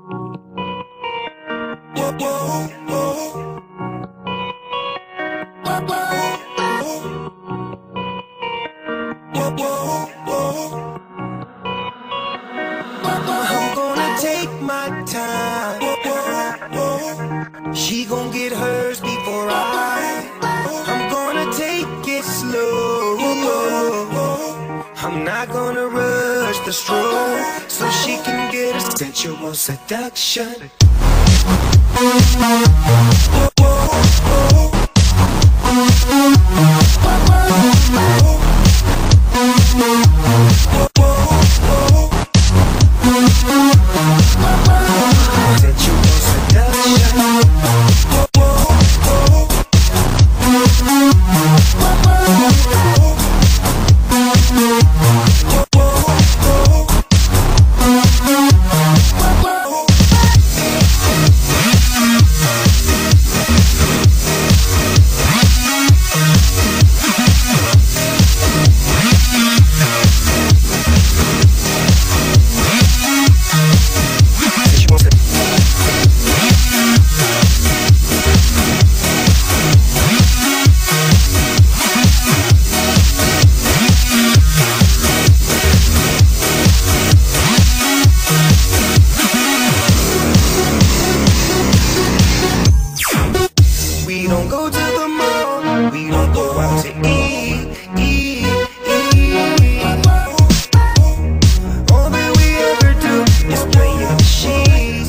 I'm gonna take my time. She gon' get hers before I'm gonna take it slow. I'm not gonna rush the stroke, so she can get a sensual seduction. We don't go to the mall, we don't go out to eat. All that we ever do is play in the sheets.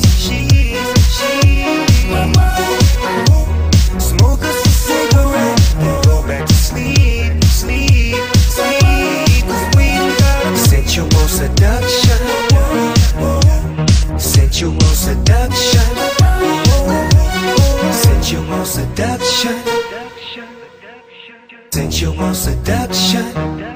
Smoke us a cigarette and go back to sleep. Cause we got sensual seduction. Sensual seduction. Sensual seduction. Sensual seduction.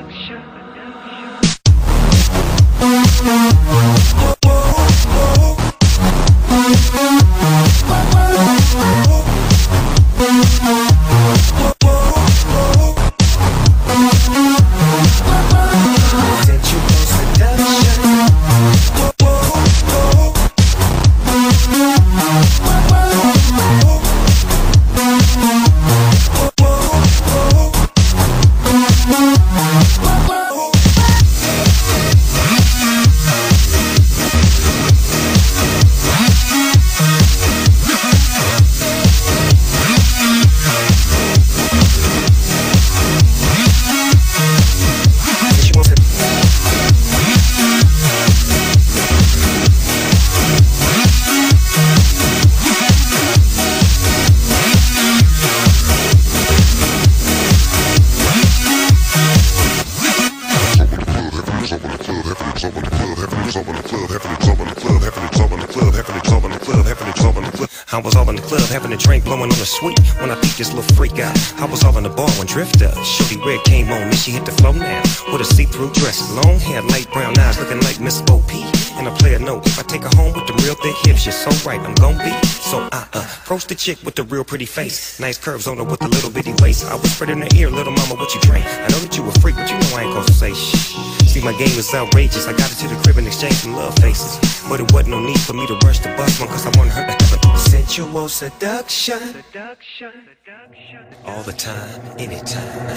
I was all in the club, having a drink, blowing on the sweet. When I peeped this little freak out, I was all in the bar when Drifter, Shorty Red came on, and she hit the floor now. With a see-through dress, long hair, light brown eyes, looking like Miss O.P. And I play a note, if I take her home with the real thick hips, you're so right, I'm gon' be. So I approached the chick with the real pretty face, nice curves on her with a little bitty waist. I whispered in her ear, little mama, what you drink? I know that you a freak, but you know I ain't gon' say shh. See, my game is outrageous, I got her to the crib and exchanged some love faces. But it wasn't no need for me to rush the bus one, cause I wanted her to have a sensual seduction. All the time, anytime.